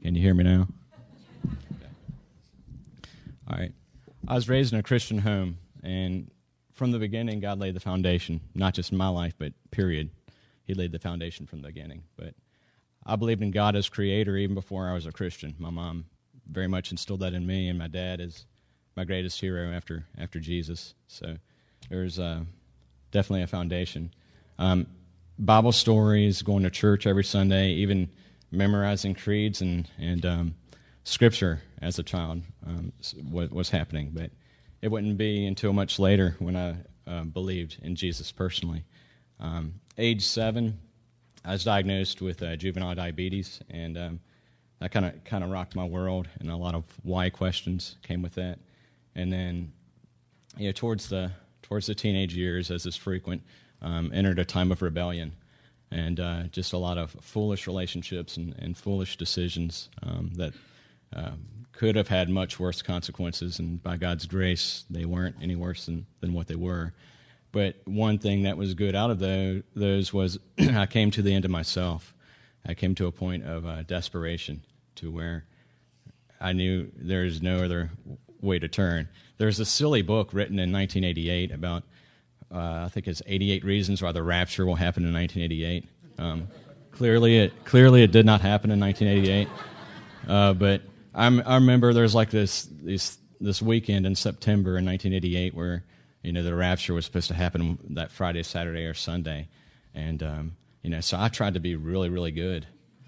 Can you hear me now? All right. I was raised in a Christian home, and from the beginning, God laid the foundation, not just in my life, but period. He laid the foundation from the beginning. But I believed in God as creator even before I was a Christian. My mom very much instilled that in me, and my dad is my greatest hero after Jesus. So there's definitely a foundation. Bible stories, going to church every Sunday, even memorizing creeds and Scripture as a child was happening. But it wouldn't be until much later when I believed in Jesus personally. Age 7, I was diagnosed with juvenile diabetes, and that kind of rocked my world, and a lot of why questions came with that. And then, towards the teenage years, as is frequent, entered a time of rebellion, and just a lot of foolish relationships and foolish decisions that could have had much worse consequences, and by God's grace, they weren't any worse than what they were. But one thing that was good out of those was I came to the end of myself. I came to a point of desperation, to where I knew there's no other way to turn. There's a silly book written in 1988 about, I think it's 88 Reasons Why the Rapture Will Happen in 1988. Clearly it did not happen in 1988. But I remember there's like this weekend in September in 1988 where the rapture was supposed to happen that Friday, Saturday, or Sunday, and so I tried to be really, really good.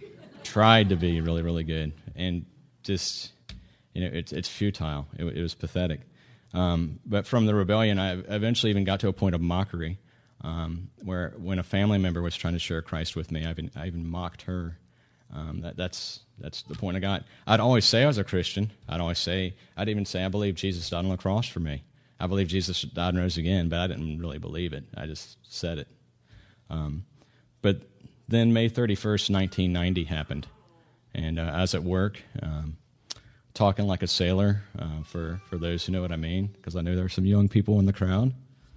And just it's futile. It was pathetic. But from the rebellion, I eventually even got to a point of mockery, where when a family member was trying to share Christ with me, I even mocked her. That's the point I got. I'd always say I was a Christian. I'd even say I believe Jesus died on the cross for me. I believe Jesus died and rose again, but I didn't really believe it. I just said it. But then May 31st, 1990 happened, and I was at work, talking like a sailor, for those who know what I mean, because I know there are some young people in the crowd.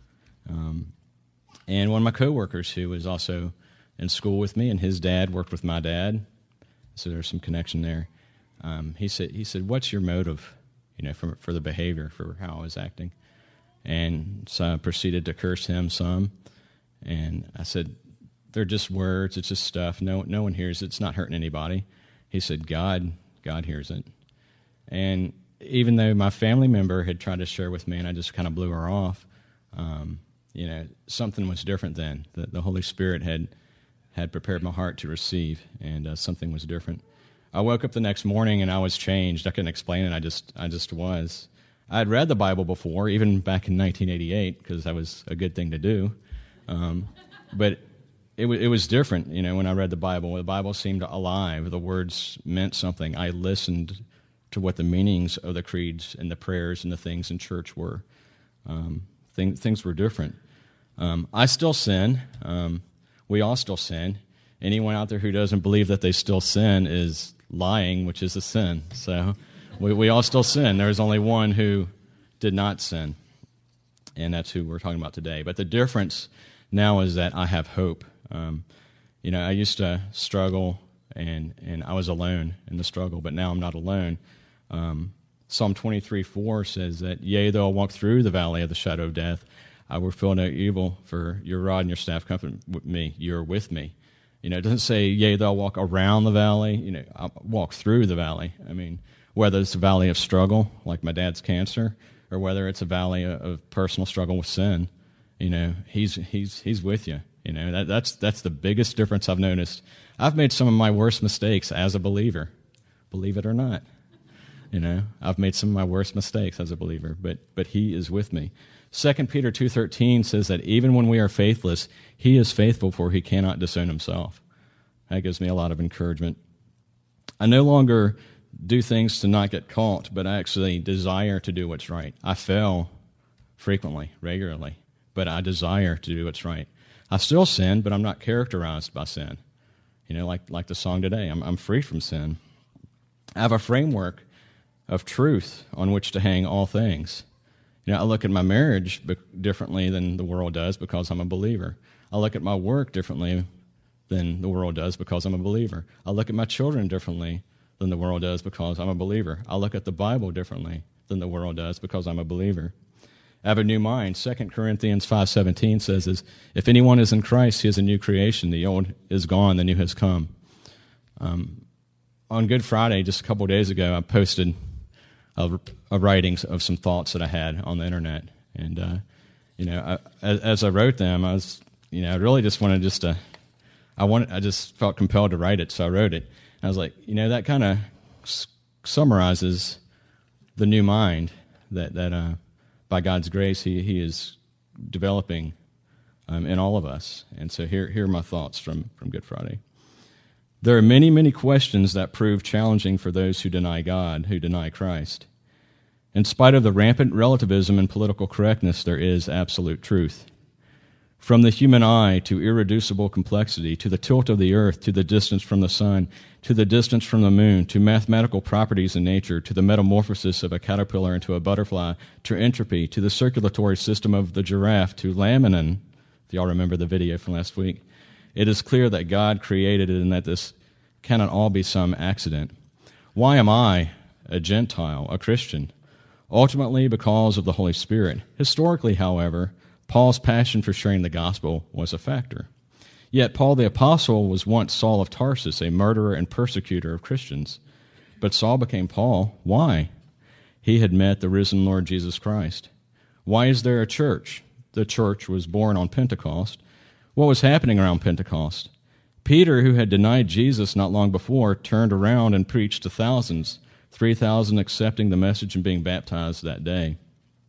And one of my coworkers who was also in school with me, and his dad worked with my dad, so there's some connection there. He said, "What's your motive, for the behavior, for how I was acting?" And so I proceeded to curse him some, and I said, "They're just words. It's just stuff. No one hears it. It's not hurting anybody." He said, God hears it." And even though my family member had tried to share with me, and I just kind of blew her off, something was different then. The Holy Spirit had prepared my heart to receive, and something was different. I woke up the next morning and I was changed. I couldn't explain it. I just was. I had read the Bible before, even back in 1988, because that was a good thing to do. But it was different, when I read the Bible seemed alive. The words meant something. I listened to what the meanings of the creeds and the prayers and the things in church were. Things were different. I still sin. We all still sin. Anyone out there who doesn't believe that they still sin is lying, which is a sin. So we all still sin. There's only one who did not sin, and that's who we're talking about today. But the difference now is that I have hope. I used to struggle, and I was alone in the struggle, but now I'm not alone. Psalm 23:4 says that, "Yea, though I walk through the valley of the shadow of death, I will feel no evil, for your rod and your staff comfort me. You're with me." It doesn't say, "Yea, though I walk around the valley." I walk through the valley. I mean, whether it's a valley of struggle, like my dad's cancer, or whether it's a valley of personal struggle with sin, he's with you. That's the biggest difference I've noticed. I've made some of my worst mistakes as a believer, believe it or not. I've made some of my worst mistakes as a believer, but he is with me. 2 Peter 2:13 says that even when we are faithless, he is faithful, for he cannot disown himself. That gives me a lot of encouragement. I no longer do things to not get caught, but I actually desire to do what's right. I fail frequently, regularly, but I desire to do what's right. I still sin, but I'm not characterized by sin. Like the song today, I'm free from sin. I have a framework of truth on which to hang all things. I look at my marriage differently than the world does because I'm a believer. I look at my work differently than the world does because I'm a believer. I look at my children differently than the world does because I'm a believer. I look at the Bible differently than the world does because I'm a believer. I have a new mind. 2 Corinthians 5:17 says, if anyone is in Christ, he is a new creation. The old is gone, the new has come. On Good Friday, just a couple of days ago, I posted a writings of some thoughts that I had on the internet. And, as I wrote them, I was, I really just wanted I just felt compelled to write it, so I wrote it. And I was like, that kind of summarizes the new mind that by God's grace, He is developing in all of us. And so here are my thoughts from Good Friday. There are many, many questions that prove challenging for those who deny God, who deny Christ. In spite of the rampant relativism and political correctness, there is absolute truth. From the human eye to irreducible complexity, to the tilt of the earth, to the distance from the sun, to the distance from the moon, to mathematical properties in nature, to the metamorphosis of a caterpillar into a butterfly, to entropy, to the circulatory system of the giraffe, to laminin, if y'all remember the video from last week, it is clear that God created it and that this cannot all be some accident. Why am I, a Gentile, a Christian? Ultimately, because of the Holy Spirit. Historically, however, Paul's passion for sharing the gospel was a factor. Yet Paul the Apostle was once Saul of Tarsus, a murderer and persecutor of Christians. But Saul became Paul. Why? He had met the risen Lord Jesus Christ. Why is there a church? The church was born on Pentecost. What was happening around Pentecost? Peter, who had denied Jesus not long before, turned around and preached to thousands, 3,000 accepting the message and being baptized that day.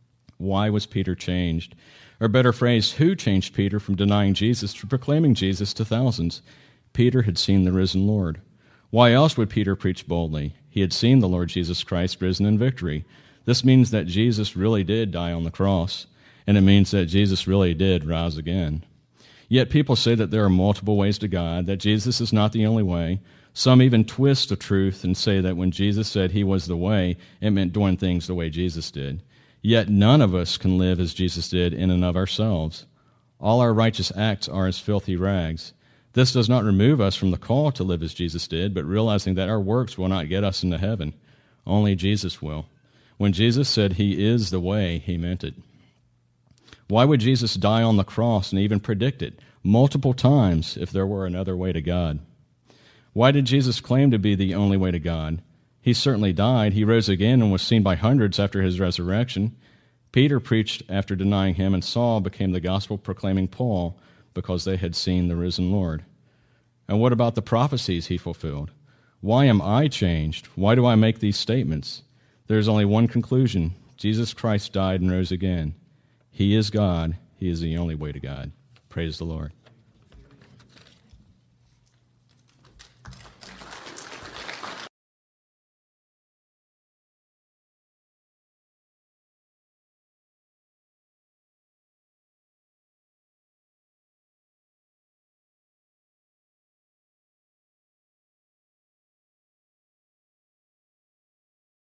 Why was Peter changed? Or better phrase, who changed Peter from denying Jesus to proclaiming Jesus to thousands? Peter had seen the risen Lord. Why else would Peter preach boldly? He had seen the Lord Jesus Christ risen in victory. This means that Jesus really did die on the cross, and it means that Jesus really did rise again. Yet people say that there are multiple ways to God, that Jesus is not the only way. Some even twist the truth and say that when Jesus said he was the way, it meant doing things the way Jesus did. Yet none of us can live as Jesus did in and of ourselves. All our righteous acts are as filthy rags. This does not remove us from the call to live as Jesus did, but realizing that our works will not get us into heaven. Only Jesus will. When Jesus said he is the way, he meant it. Why would Jesus die on the cross and even predict it multiple times if there were another way to God? Why did Jesus claim to be the only way to God? He certainly died. He rose again and was seen by hundreds after his resurrection. Peter preached after denying him, and Saul became the gospel-proclaiming Paul because they had seen the risen Lord. And what about the prophecies he fulfilled? Why am I changed? Why do I make these statements? There is only one conclusion. Jesus Christ died and rose again. He is God. He is the only way to God. Praise the Lord.